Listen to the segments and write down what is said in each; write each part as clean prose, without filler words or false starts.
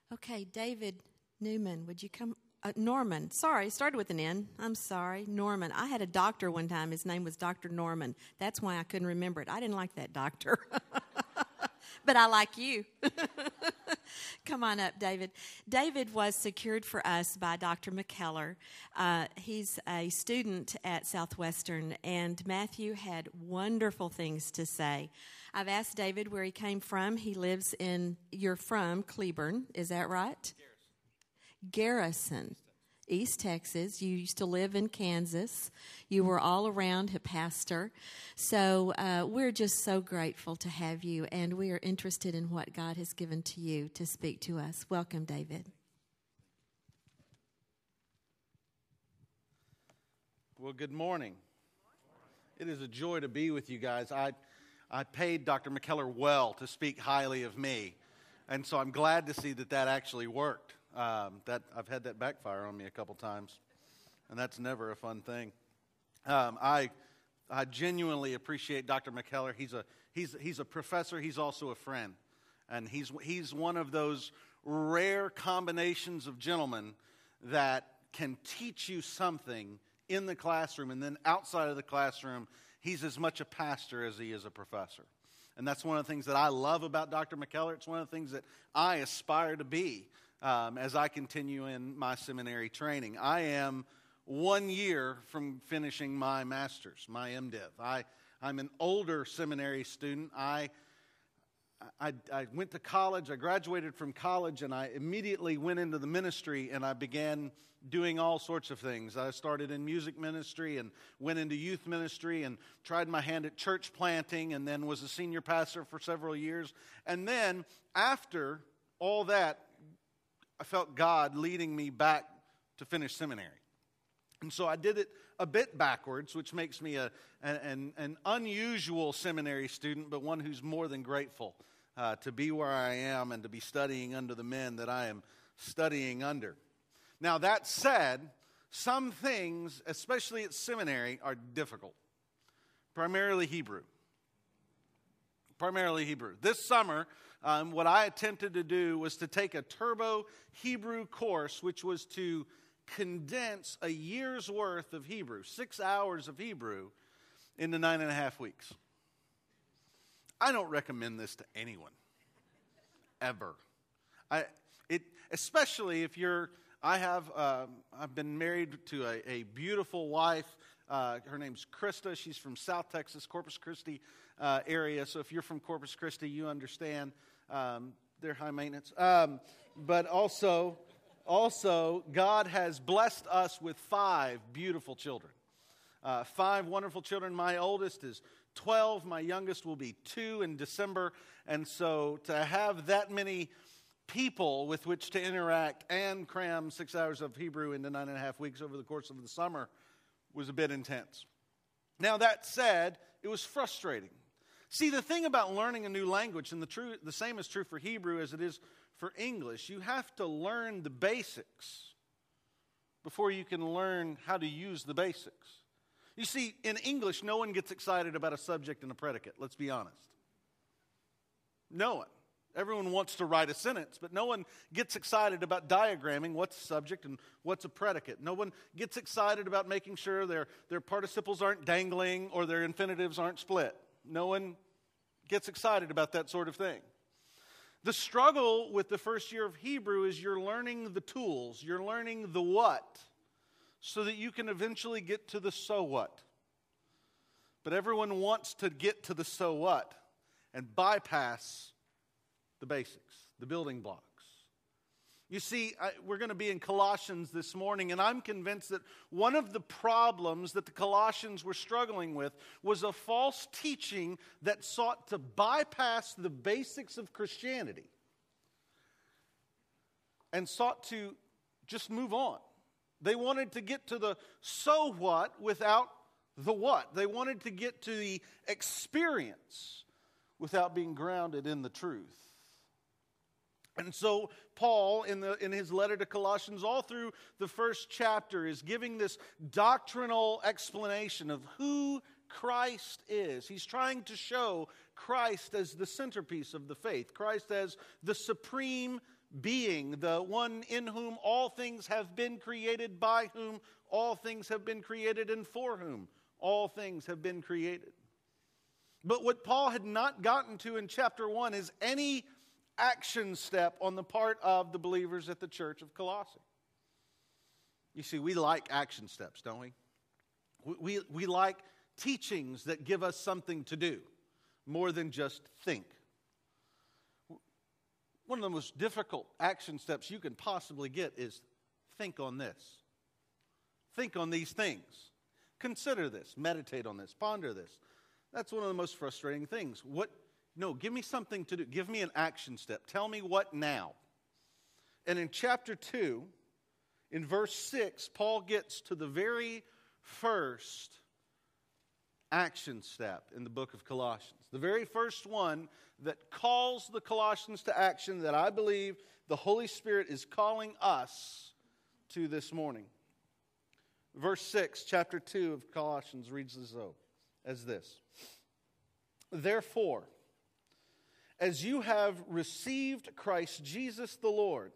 Okay, David Newman, would you come? Norman, sorry, started with an N. I'm sorry, Norman. I had a doctor one time. His name was Dr. Norman. That's why I couldn't remember it. I didn't like that doctor. But I like you. Come on up, David. David was secured for us by Dr. McKellar. He's a student at Southwestern, and Matthew had wonderful things to say. I've asked David where he came from. You're from Cleburne, is that right? Garrison, East Texas. You used to live in Kansas. You were all around a pastor. So we're just so grateful to have you, and we are interested in what God has given to you to speak to us. Welcome, David. Well, good morning. It is a joy to be with you guys. I paid Dr. McKellar well to speak highly of me, and so I'm glad to see that actually worked. That I've had that backfire on me a couple times, and that's never a fun thing. I genuinely appreciate Dr. McKellar. He's a professor. He's also a friend, and he's one of those rare combinations of gentlemen that can teach you something in the classroom, and then outside of the classroom, he's as much a pastor as he is a professor. And that's one of the things that I love about Dr. McKellar. It's one of the things that I aspire to be as I continue in my seminary training. I am 1 year from finishing my master's, my MDiv. I'm an older seminary student. I went to college. I graduated from college, and I immediately went into the ministry, and I began doing all sorts of things. I started in music ministry and went into youth ministry and tried my hand at church planting, and then was a senior pastor for several years. And then after all that, I felt God leading me back to finish seminary. And so I did it a bit backwards, which makes me an unusual seminary student, but one who's more than grateful to be where I am and to be studying under the men that I am studying under. Now, that said, some things, especially at seminary, are difficult. Primarily Hebrew. This summer, what I attempted to do was to take a turbo Hebrew course, which was to condense a year's worth of Hebrew, 6 hours of Hebrew, into 9.5 weeks. I don't recommend this to anyone, ever. Especially if I've been married to a beautiful wife. Her name's Krista. She's from South Texas, Corpus Christi area. So if you're from Corpus Christi, you understand they're high maintenance. But also, God has blessed us with 5 beautiful children. 5 wonderful children. My oldest is 12. My youngest will be 2 in December. And so to have that many people with which to interact and cram 6 hours of Hebrew into 9.5 weeks over the course of the summer was a bit intense. Now, that said, it was frustrating. See, the thing about learning a new language, and the same is true for Hebrew as it is for English, you have to learn the basics before you can learn how to use the basics. You see, in English, no one gets excited about a subject and a predicate, let's be honest. No one. Everyone wants to write a sentence, but no one gets excited about diagramming what's a subject and what's a predicate. No one gets excited about making sure their participles aren't dangling or their infinitives aren't split. No one gets excited about that sort of thing. The struggle with the first year of Hebrew is you're learning the tools, you're learning the what, so that you can eventually get to the so what. But everyone wants to get to the so what and bypass the basics, the building blocks. You see, we're going to be in Colossians this morning, and I'm convinced that one of the problems that the Colossians were struggling with was a false teaching that sought to bypass the basics of Christianity and sought to just move on. They wanted to get to the so what without the what. They wanted to get to the experience without being grounded in the truth. And so Paul, in his letter to Colossians, all through the first chapter, is giving this doctrinal explanation of who Christ is. He's trying to show Christ as the centerpiece of the faith, Christ as the supreme being, the one in whom all things have been created, by whom all things have been created, and for whom all things have been created. But what Paul had not gotten to in chapter 1 is any action step on the part of the believers at the church of Colossae. You see, we like action steps, don't we? We like teachings that give us something to do more than just think. One of the most difficult action steps you can possibly get is think on this. Think on these things. Consider this. Meditate on this. Ponder this. That's one of the most frustrating things. No, give me something to do. Give me an action step. Tell me what now. And in chapter 2, in verse 6, Paul gets to the very first action step in the book of Colossians. The very first one that calls the Colossians to action that I believe the Holy Spirit is calling us to this morning. Verse 6, chapter 2 of Colossians reads as this. Therefore, as you have received Christ Jesus the Lord,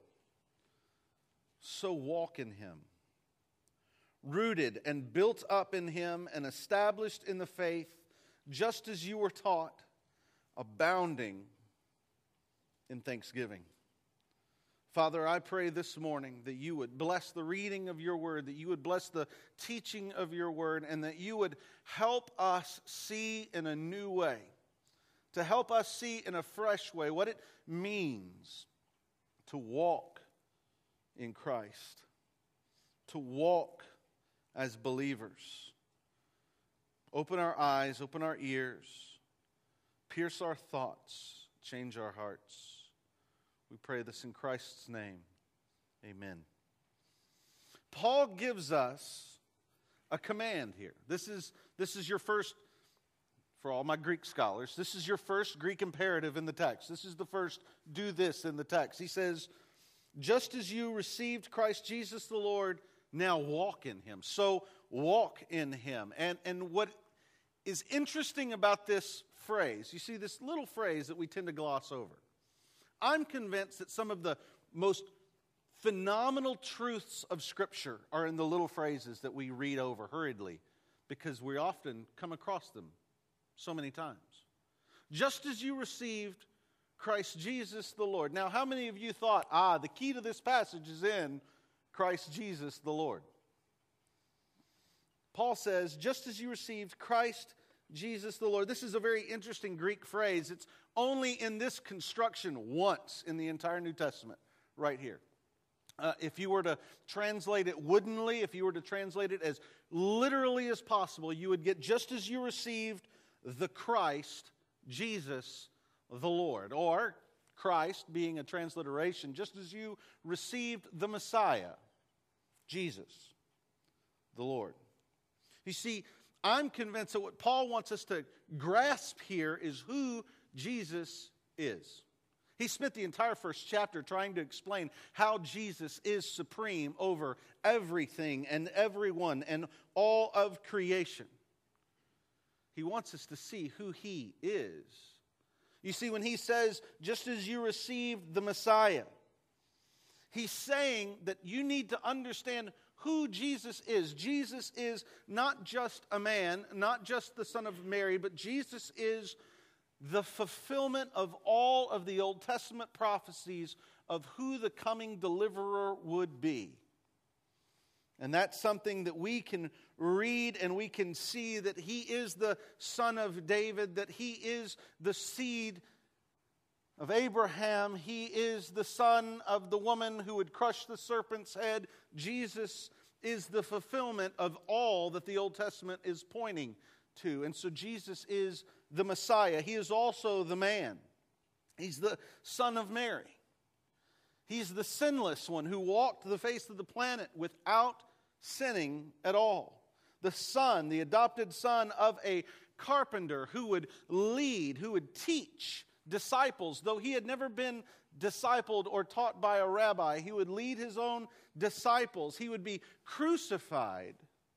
so walk in him, rooted and built up in him and established in the faith, just as you were taught, abounding in thanksgiving. Father, I pray this morning that you would bless the reading of your word, that you would bless the teaching of your word, and that you would help us see in a new way, to help us see in a fresh way what it means to walk in Christ, to walk as believers. Open our eyes, open our ears, pierce our thoughts, change our hearts. We pray this in Christ's name. Amen. Paul gives us a command here. This is your first, for all my Greek scholars, this is your first Greek imperative in the text. This is the first do this in the text. He says, just as you received Christ Jesus the Lord, now walk in him. So walk in him. And what is interesting about this phrase, you see this little phrase that we tend to gloss over. I'm convinced that some of the most phenomenal truths of Scripture are in the little phrases that we read over hurriedly because we often come across them so many times. Just as you received Christ Jesus the Lord. Now, how many of you thought, the key to this passage is in Christ Jesus the Lord? Paul says, just as you received Christ Jesus the Lord. This is a very interesting Greek phrase. It's only in this construction once in the entire New Testament, right here. If you were to translate it woodenly, if you were to translate it as literally as possible, you would get just as you received the Christ, Jesus the Lord. Or Christ being a transliteration, just as you received the Messiah, Jesus the Lord. You see, I'm convinced that what Paul wants us to grasp here is who Jesus is. He spent the entire first chapter trying to explain how Jesus is supreme over everything and everyone and all of creation. He wants us to see who he is. You see, when he says, just as you received the Messiah, he's saying that you need to understand who Jesus is. Jesus is not just a man, not just the son of Mary, but Jesus is the fulfillment of all of the Old Testament prophecies of who the coming deliverer would be. And that's something that we can read and we can see that he is the son of David, that he is the seed of Abraham. He is the son of the woman who would crush the serpent's head. Jesus is the fulfillment of all that the Old Testament is pointing to. And so Jesus is the Messiah. He is also the man. He's the son of Mary. He's the sinless one who walked the face of the planet without sinning at all. The son, the adopted son of a carpenter who would lead, who would teach disciples. Though he had never been discipled or taught by a rabbi, he would lead his own disciples. He would be crucified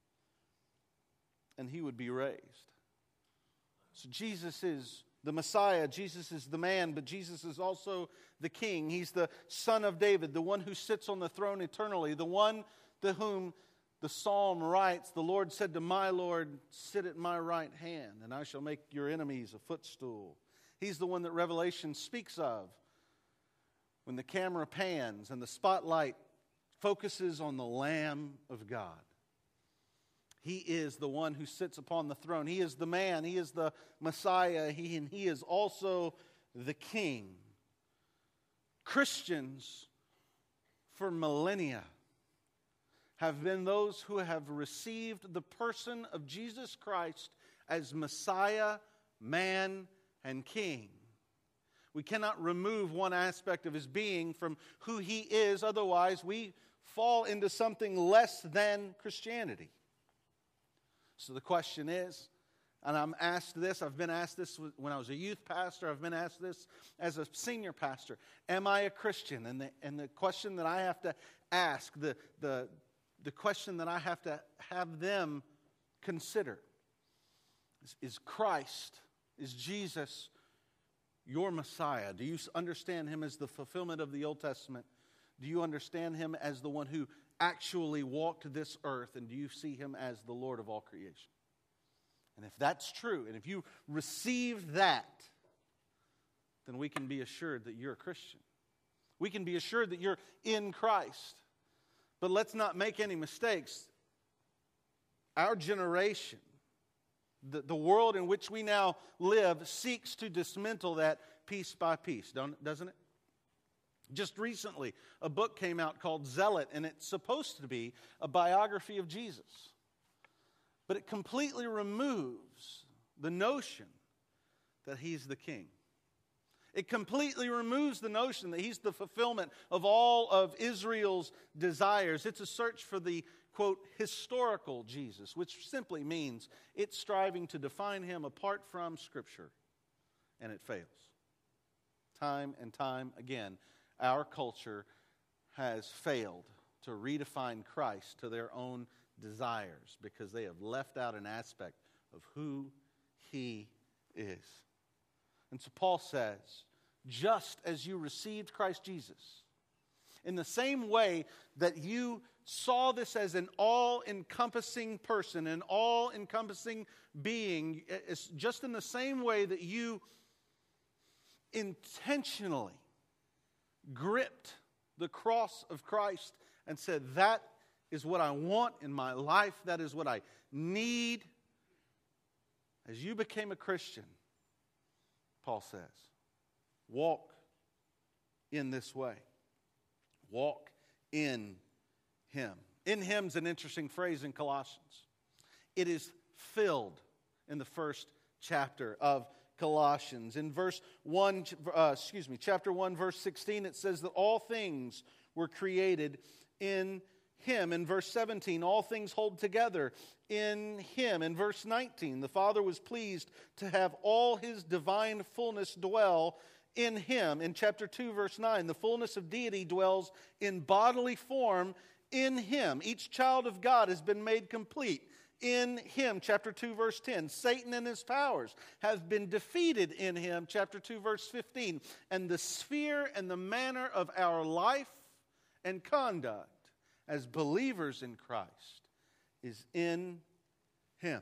and he would be raised. So Jesus is the Messiah, Jesus is the man, but Jesus is also the King. He's the Son of David, the one who sits on the throne eternally, the one to whom the psalm writes, the Lord said to my Lord, sit at my right hand, and I shall make your enemies a footstool. He's the one that Revelation speaks of when the camera pans and the spotlight focuses on the Lamb of God. He is the one who sits upon the throne. He is the man. He is the Messiah. And he is also the King. Christians for millennia have been those who have received the person of Jesus Christ as Messiah, man, and King. We cannot remove one aspect of His being from who He is. Otherwise, we fall into something less than Christianity. So the question is, and I've been asked this when I was a youth pastor, I've been asked this as a senior pastor, am I a Christian? And the question that I have to ask, the question that I have to have them consider is Christ, is Jesus your Messiah? Do you understand Him as the fulfillment of the Old Testament? Do you understand Him as the one who actually walked this earth? And do you see Him as the Lord of all creation? And if that's true, and if you receive that, then we can be assured that you're a Christian. We can be assured that you're in Christ. But let's not make any mistakes. Our generation, the world in which we now live, seeks to dismantle that piece by piece, doesn't it? Just recently, a book came out called Zealot, and it's supposed to be a biography of Jesus. But it completely removes the notion that He's the King. It completely removes the notion that He's the fulfillment of all of Israel's desires. It's a search for the, quote, historical Jesus, which simply means it's striving to define Him apart from Scripture. And it fails. Time and time again, our culture has failed to redefine Christ to their own desires because they have left out an aspect of who He is. And so Paul says, just as you received Christ Jesus, in the same way that you saw this as an all-encompassing person, an all-encompassing being, it's just in the same way that you intentionally gripped the cross of Christ and said, that is what I want in my life, that is what I need. As you became a Christian, Paul says, walk in this way. Walk in Him. In Him's an interesting phrase in Colossians. It is filled in the first chapter of Colossians. In chapter 1, verse 16, it says that all things were created in Him. In verse 17, all things hold together in Him. In verse 19, the Father was pleased to have all His divine fullness dwell in Him. In chapter 2, verse 9, the fullness of deity dwells in bodily form in Him. Each child of God has been made complete in Him. Chapter 2, verse 10, Satan and his powers have been defeated in Him. Chapter 2, verse 15, and the sphere and the manner of our life and conduct as believers in Christ is in Him.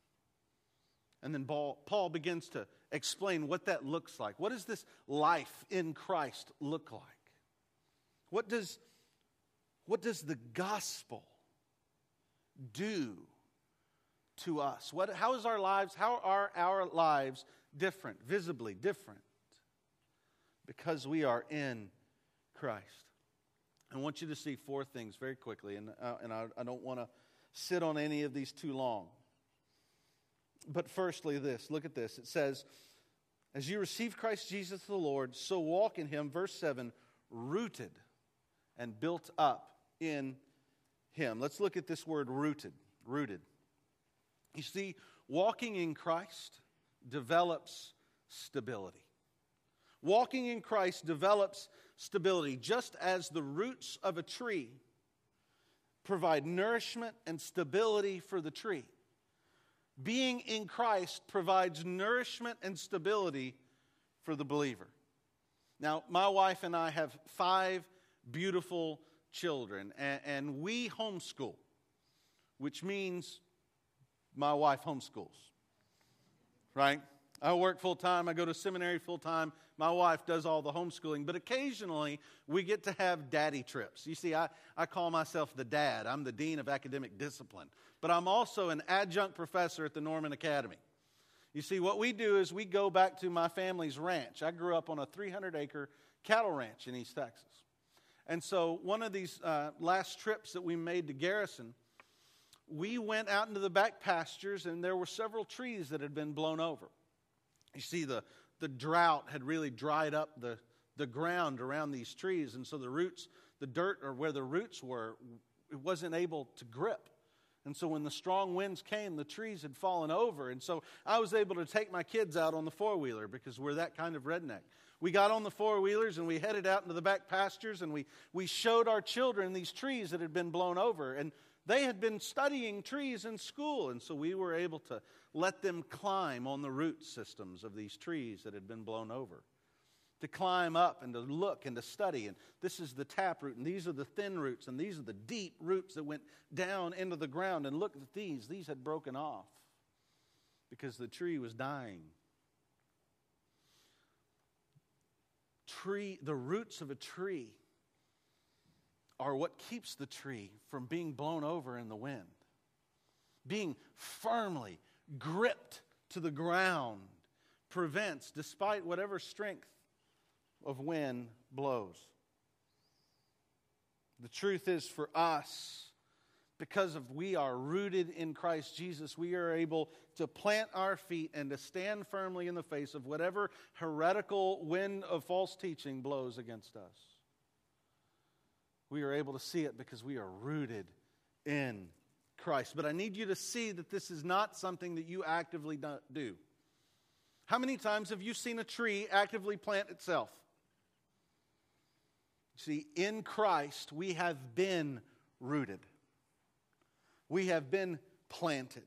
And then Paul begins to explain what that looks like. What does this life in Christ look like? What does the gospel do to us? How are our lives different, visibly different? Because we are in Christ. I want you to see four things very quickly, and I don't want to sit on any of these too long. But firstly this, look at this. It says, as you receive Christ Jesus the Lord, so walk in Him, verse 7, rooted and built up in Him. Let's look at this word rooted. Rooted. You see, walking in Christ develops stability. Walking in Christ develops stability, just as the roots of a tree provide nourishment and stability for the tree. Being in Christ provides nourishment and stability for the believer. Now, my wife and I have 5 beautiful children, and we homeschool, which means my wife homeschools, right? I work full-time. I go to seminary full-time. My wife does all the homeschooling. But occasionally, we get to have daddy trips. You see, I call myself the dad. I'm the dean of academic discipline. But I'm also an adjunct professor at the Norman Academy. You see, what we do is we go back to my family's ranch. I grew up on a 300-acre cattle ranch in East Texas. And so one of these last trips that we made to Garrison, we went out into the back pastures, and there were several trees that had been blown over. You see, the drought had really dried up the ground around these trees, and so the roots, the dirt or where the roots were, it wasn't able to grip. And so when the strong winds came, the trees had fallen over. And so I was able to take my kids out on the four-wheeler because we're that kind of redneck. We got on the four-wheelers and we headed out into the back pastures, and we showed our children these trees that had been blown over. And they had been studying trees in school, and so we were able to let them climb on the root systems of these trees that had been blown over. To climb up and to look and to study. And this is the taproot, and these are the thin roots, and these are the deep roots that went down into the ground. And look at these. These had broken off because the tree was dying. The roots of a tree are what keeps the tree from being blown over in the wind. Being firmly gripped to the ground prevents, despite whatever strength of wind blows. The truth is, for us, because we are rooted in Christ Jesus, we are able to plant our feet and to stand firmly in the face of whatever heretical wind of false teaching blows against us. We are able to see it because we are rooted in Christ. But I need you to see that this is not something that you actively do. How many times have you seen a tree actively plant itself? See, in Christ, we have been rooted. We have been planted.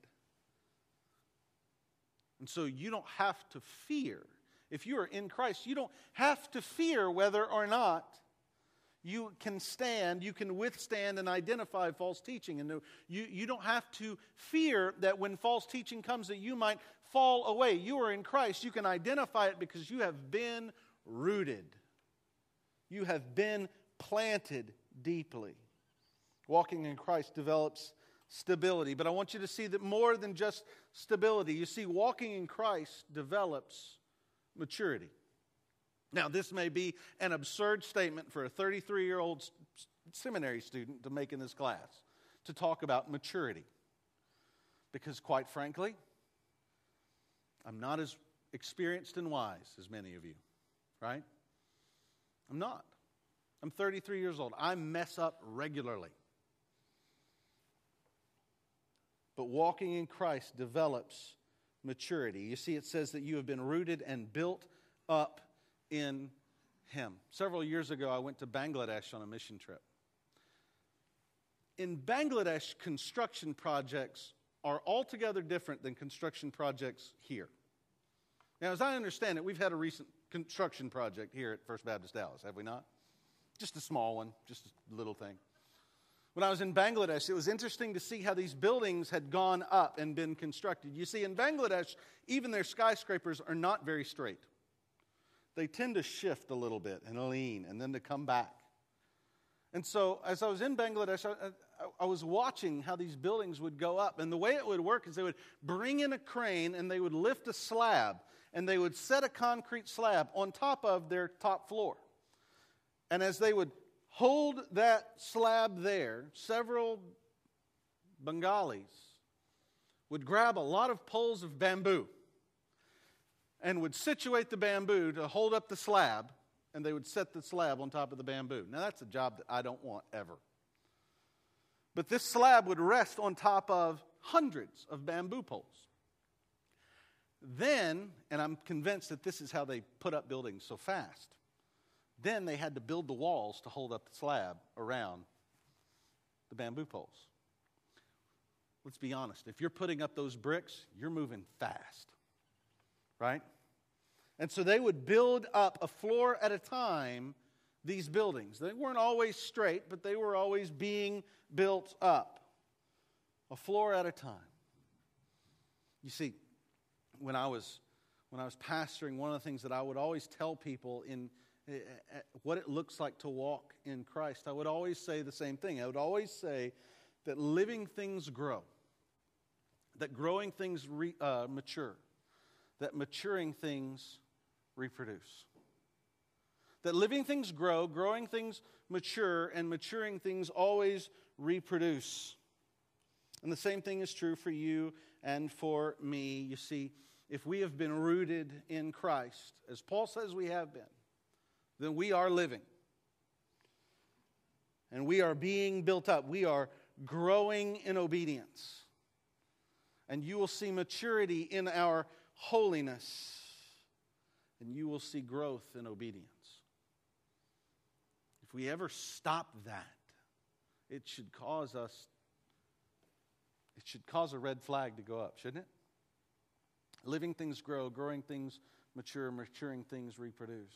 And so you don't have to fear. If you are in Christ, you don't have to fear whether or not you can stand, you can withstand and identify false teaching. And you don't have to fear that when false teaching comes that you might fall away. You are in Christ. You can identify it because you have been rooted. You have been planted deeply. Walking in Christ develops stability. But I want you to see that more than just stability. You see, walking in Christ develops maturity. Now, this may be an absurd statement for a 33-year-old seminary student to make in this class, to talk about maturity. Because quite frankly, I'm not as experienced and wise as many of you, right? I'm not. I'm 33 years old. I mess up regularly. But walking in Christ develops maturity. You see, it says that you have been rooted and built up in Him. Several years ago, I went to Bangladesh on a mission trip. In Bangladesh, construction projects are altogether different than construction projects here. Now, as I understand it, we've had a recent construction project here at First Baptist Dallas, have we not? Just a small one, just a little thing. When I was in Bangladesh, it was interesting to see how these buildings had gone up and been constructed. You see, in Bangladesh, even their skyscrapers are not very straight. They tend to shift a little bit and lean and then to come back. And so as I was in Bangladesh, I was watching how these buildings would go up. And the way it would work is they would bring in a crane and they would lift a slab and they would set a concrete slab on top of their top floor. And as they would hold that slab there, several Bengalis would grab a lot of poles of bamboo and would situate the bamboo to hold up the slab, and they would set the slab on top of the bamboo. Now, that's a job that I don't want ever. But this slab would rest on top of hundreds of bamboo poles. Then, and I'm convinced that this is how they put up buildings so fast, then they had to build the walls to hold up the slab around the bamboo poles. Let's be honest. If you're putting up those bricks, you're moving fast, right? And so they would build up a floor at a time these buildings. They weren't always straight, but they were always being built up. A floor at a time. You see, when I was pastoring, one of the things that I would always tell people in what it looks like to walk in Christ, I would always say the same thing. I would always say that living things grow, that growing things mature, that maturing things reproduce. That living things grow, growing things mature, and maturing things always reproduce. And the same thing is true for you and for me. You see, if we have been rooted in Christ, as Paul says we have been, then we are living. And we are being built up. We are growing in obedience. And you will see maturity in our holiness. And you will see growth in obedience. If we ever stop that, it should cause a red flag to go up, shouldn't it? Living things grow, growing things mature, maturing things reproduce.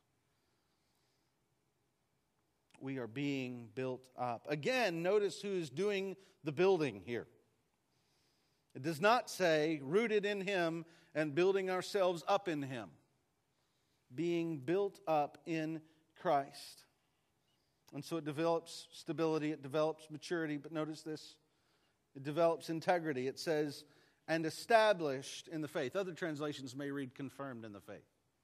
We are being built up. Again, notice who is doing the building here. It does not say rooted in Him and building ourselves up in Him. Being built up in Christ. And so it develops stability, it develops maturity, but notice this, it develops integrity. It says, and established in the faith. Other translations may read confirmed in the faith.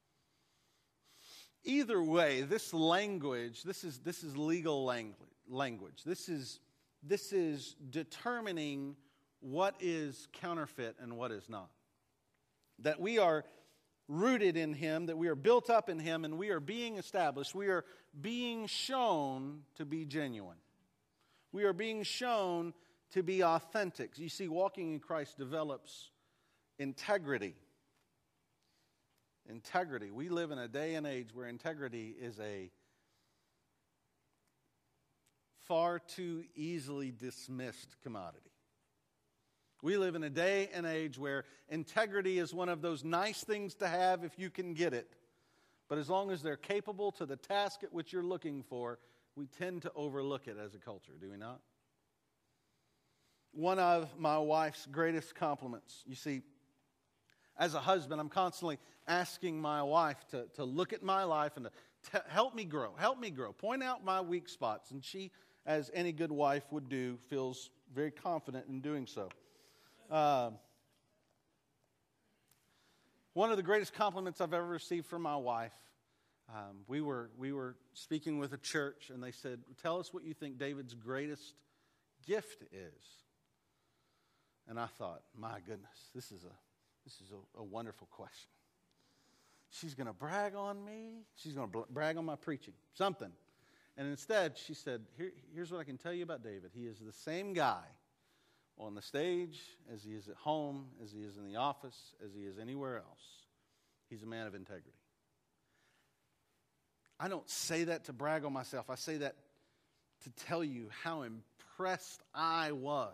Either way, this language, this is legal language. This is determining what is counterfeit and what is not. That we are rooted in Him, that we are built up in Him, and we are being established. We are being shown to be genuine. We are being shown to be authentic. You see, walking in Christ develops integrity. Integrity. We live in a day and age where integrity is a far too easily dismissed commodity. We live in a day and age where integrity is one of those nice things to have if you can get it. But as long as they're capable to the task at which you're looking for, we tend to overlook it as a culture, do we not? One of my wife's greatest compliments, you see, as a husband, I'm constantly asking my wife to look at my life and to help me grow, point out my weak spots. And she, as any good wife would do, feels very confident in doing so. One of the greatest compliments I've ever received from my wife, we were speaking with a church, and they said, tell us what you think David's greatest gift is. And I thought, my goodness, this is a wonderful question. She's going to brag on me. She's going to brag on my preaching, something. And instead, she said, here's what I can tell you about David. He is the same guy on the stage as he is at home, as he is in the office, as he is anywhere else. He's a man of integrity. I don't say that to brag on myself. I say that to tell you how impressed I was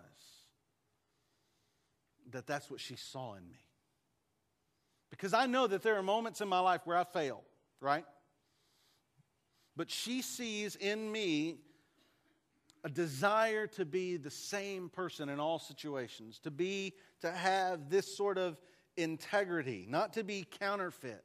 that that's what she saw in me. Because I know that there are moments in my life where I fail, right? But she sees in me a desire to be the same person in all situations, to have this sort of integrity, not to be counterfeit.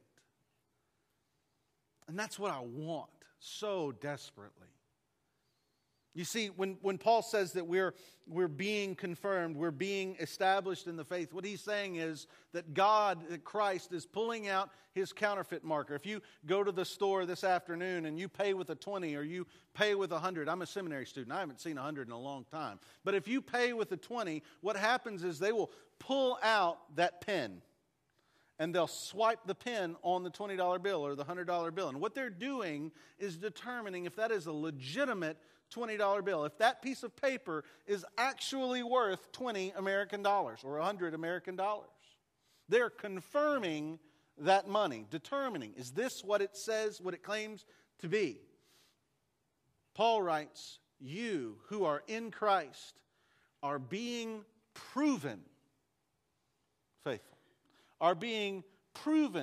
And that's what I want so desperately. You see, when Paul says that we're being confirmed, we're being established in the faith, what he's saying is that Christ is pulling out His counterfeit marker. If you go to the store this afternoon and you pay with a 20 or you pay with 100, I'm a seminary student, I haven't seen 100 in a long time. But if you pay with a 20, what happens is they will pull out that pen and they'll swipe the pen on the $20 bill or the $100 bill. And what they're doing is determining if that is a legitimate $20 bill, if that piece of paper is actually worth 20 American dollars or 100 American dollars. They're confirming that money, determining, is this what it says, what it claims to be? Paul writes, you who are in Christ are being proven faithful, are being proven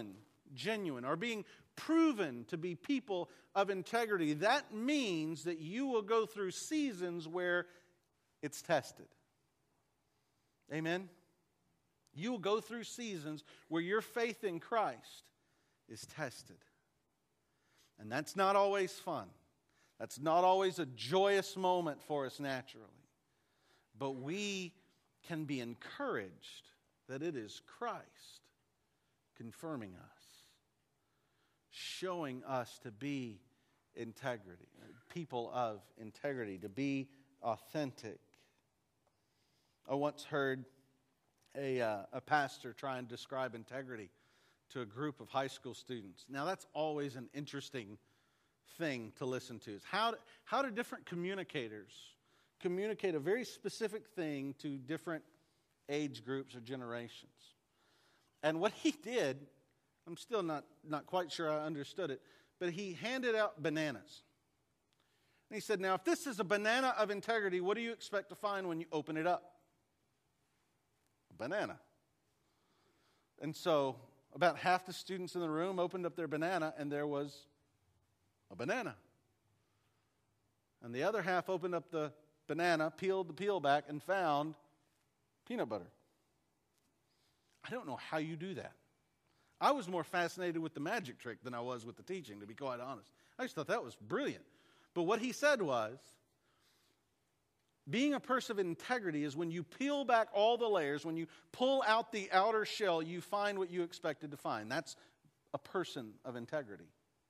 genuine, or being proven to be people of integrity, that means that you will go through seasons where it's tested. Amen? You will go through seasons where your faith in Christ is tested. And that's not always fun. That's not always a joyous moment for us naturally. But we can be encouraged that it is Christ confirming us, showing us to be integrity, people of integrity, to be authentic. I once heard a pastor try and describe integrity to a group of high school students. Now, that's always an interesting thing to listen to. Is how do different communicators communicate a very specific thing to different age groups or generations? And what he did, I'm still not quite sure I understood it, but he handed out bananas. And he said, now, if this is a banana of integrity, what do you expect to find when you open it up? A banana. And so about half the students in the room opened up their banana, and there was a banana. And the other half opened up the banana, peeled the peel back, and found peanut butter. I don't know how you do that. I was more fascinated with the magic trick than I was with the teaching, to be quite honest. I just thought that was brilliant. But what he said was, being a person of integrity is when you peel back all the layers, when you pull out the outer shell, you find what you expected to find. That's a person of integrity.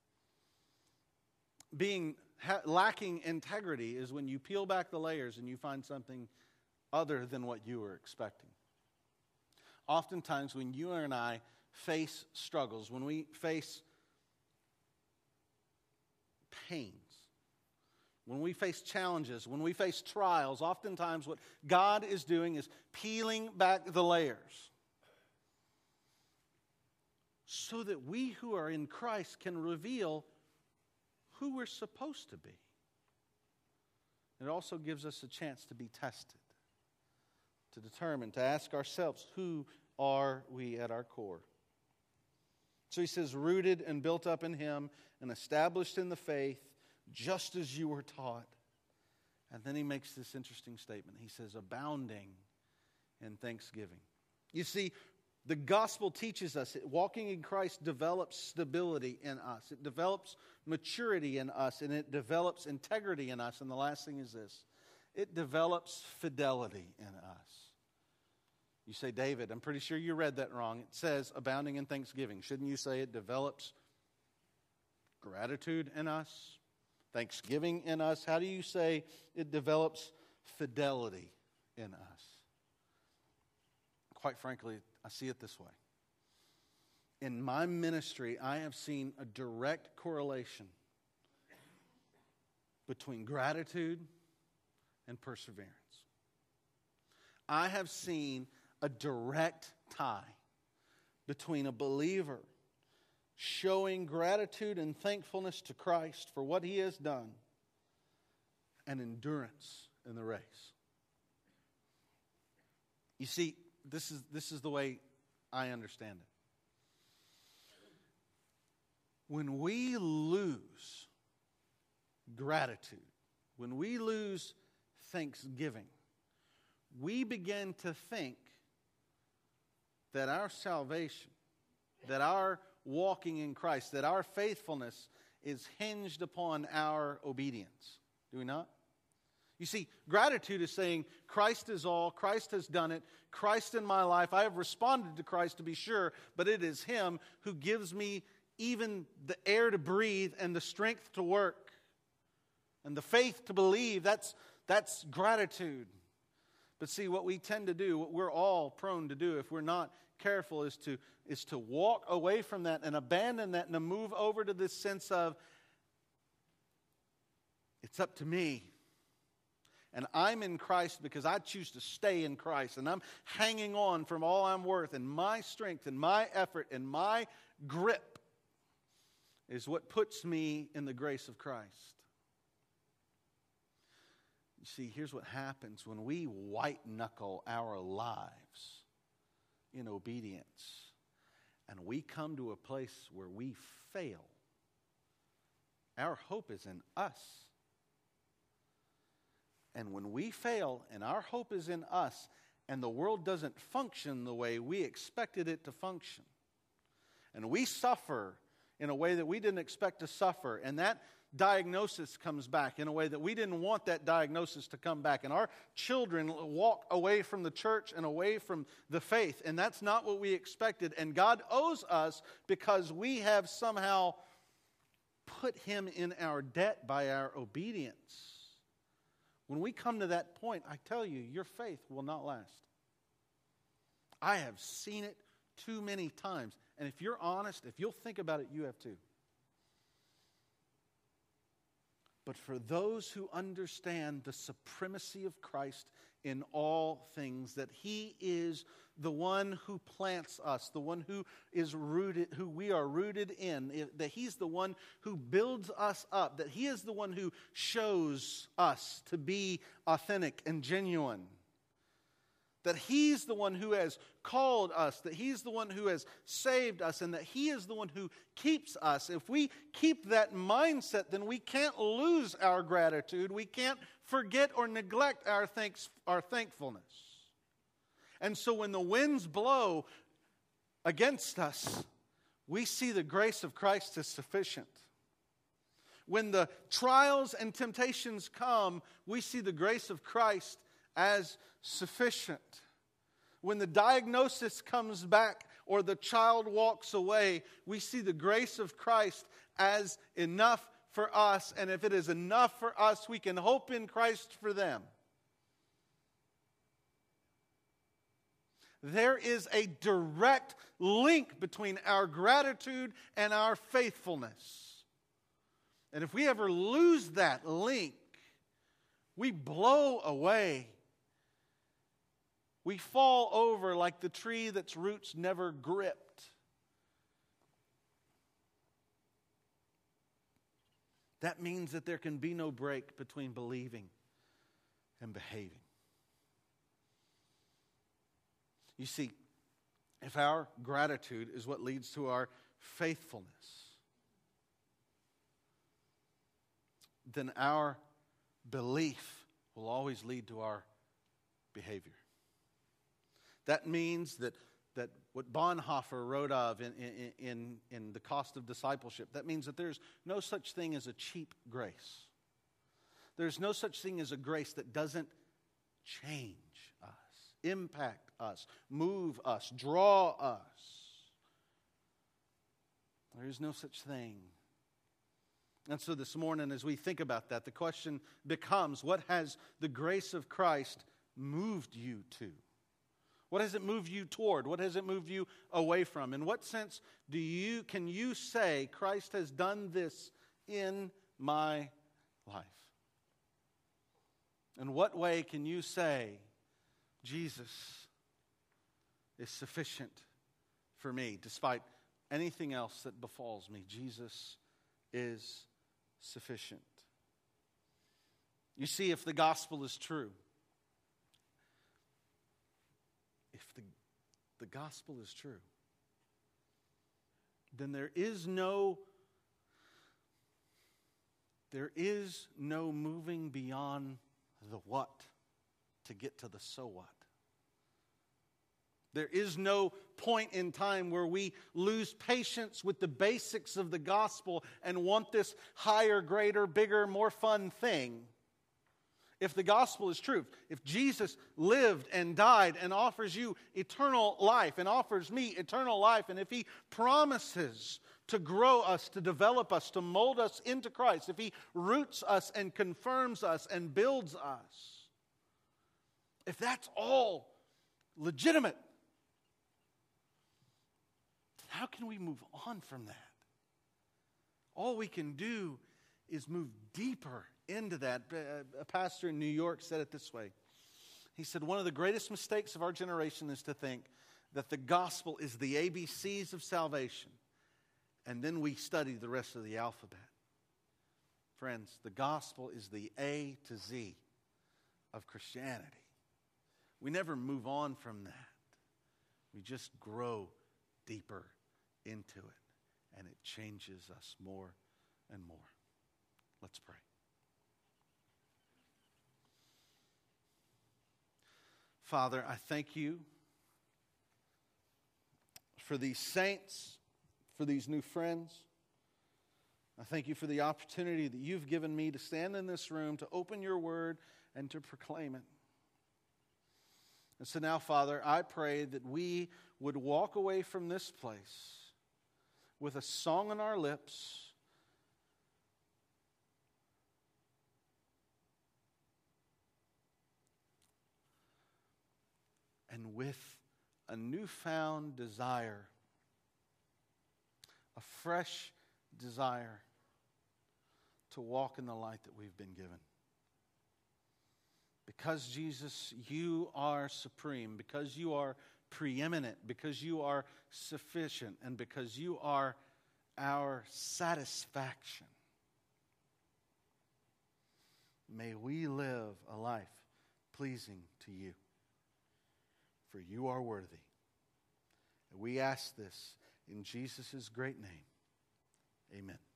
Lacking integrity is when you peel back the layers and you find something other than what you were expecting. Oftentimes when you and I face struggles, when we face pains, when we face challenges, when we face trials, oftentimes what God is doing is peeling back the layers so that we who are in Christ can reveal who we're supposed to be. It also gives us a chance to be tested, to determine, to ask ourselves, who are we at our core? So he says, rooted and built up in Him and established in the faith, just as you were taught. And then he makes this interesting statement. He says, abounding in thanksgiving. You see, the gospel teaches us that walking in Christ develops stability in us. It develops maturity in us, and it develops integrity in us. And the last thing is this: it develops fidelity in us. You say, David, I'm pretty sure you read that wrong. It says abounding in thanksgiving. Shouldn't you say it develops gratitude in us? Thanksgiving in us? How do you say it develops fidelity in us? Quite frankly, I see it this way. In my ministry, I have seen a direct correlation between gratitude and perseverance. I have seen a direct tie between a believer showing gratitude and thankfulness to Christ for what He has done and endurance in the race. You see, this is the way I understand it. When we lose gratitude, when we lose thanksgiving, we begin to think that our salvation, that our walking in Christ, that our faithfulness is hinged upon our obedience. Do we not? You see, gratitude is saying, Christ is all, Christ has done it, Christ in my life. I have responded to Christ, to be sure, but it is Him who gives me even the air to breathe and the strength to work and the faith to believe. That's gratitude. But see, what we tend to do, what we're all prone to do if we're not careful, is to walk away from that and abandon that and to move over to this sense of, it's up to me. And I'm in Christ because I choose to stay in Christ. And I'm hanging on from all I'm worth. And my strength and my effort and my grip is what puts me in the grace of Christ. You see, here's what happens when we white-knuckle our lives in obedience and we come to a place where we fail, our hope is in us. And when we fail and our hope is in us, and the world doesn't function the way we expected it to function, and we suffer in a way that we didn't expect to suffer, and that diagnosis comes back in a way that we didn't want that diagnosis to come back, and our children walk away from the church and away from the faith, and that's not what we expected, and God owes us because we have somehow put Him in our debt by our obedience. When we come to that point, I tell you, your faith will not last. I have seen it too many times. And if you're honest, if you'll think about it, you have too. But for those who understand the supremacy of Christ in all things, that He is the one who plants us, the one who is rooted, who we are rooted in, that He's the one who builds us up, that He is the one who shows us to be authentic and genuine, that He's the one who has called us, that He's the one who has saved us, and that He is the one who keeps us. If we keep that mindset, then we can't lose our gratitude. We can't forget or neglect our thankfulness. And so when the winds blow against us, we see the grace of Christ is sufficient. When the trials and temptations come, we see the grace of Christ as sufficient. When the diagnosis comes back or the child walks away, we see the grace of Christ as enough for us. And if it is enough for us, we can hope in Christ for them. There is a direct link between our gratitude and our faithfulness. And if we ever lose that link, we blow away. We fall over like the tree that's roots never gripped. That means that there can be no break between believing and behaving. You see, if our gratitude is what leads to our faithfulness, then our belief will always lead to our behavior. That means that what Bonhoeffer wrote of in The Cost of Discipleship, that means that there's no such thing as a cheap grace. There's no such thing as a grace that doesn't change us, impact us, move us, draw us. There is no such thing. And so this morning, as we think about that, the question becomes, what has the grace of Christ moved you to? What has it moved you toward? What has it moved you away from? In what sense can you say, Christ has done this in my life? In what way can you say, Jesus is sufficient for me, despite anything else that befalls me? Jesus is sufficient. You see, if the gospel is true, if the gospel is true, then there is no moving beyond the what to get to the so what. There is no point in time where we lose patience with the basics of the gospel and want this higher, greater, bigger, more fun thing. If the gospel is true, if Jesus lived and died and offers you eternal life and offers me eternal life, and if He promises to grow us, to develop us, to mold us into Christ, if He roots us and confirms us and builds us, if that's all legitimate, how can we move on from that? All we can do is move deeper into that. A pastor in New York said it this way. He said, one of the greatest mistakes of our generation is to think that the gospel is the ABCs of salvation, and then we study the rest of the alphabet. Friends, the gospel is the A to Z of Christianity. We never move on from that. We just grow deeper into it, and it changes us more and more. Let's pray. Father, I thank you for these saints, for these new friends. I thank you for the opportunity that you've given me to stand in this room, to open your word, and to proclaim it. And so now, Father, I pray that we would walk away from this place with a song on our lips, and with a newfound desire, a fresh desire to walk in the light that we've been given. Because, Jesus, you are supreme, because you are preeminent, because you are sufficient, and because you are our satisfaction, may we live a life pleasing to you. For you are worthy. And we ask this in Jesus' great name. Amen.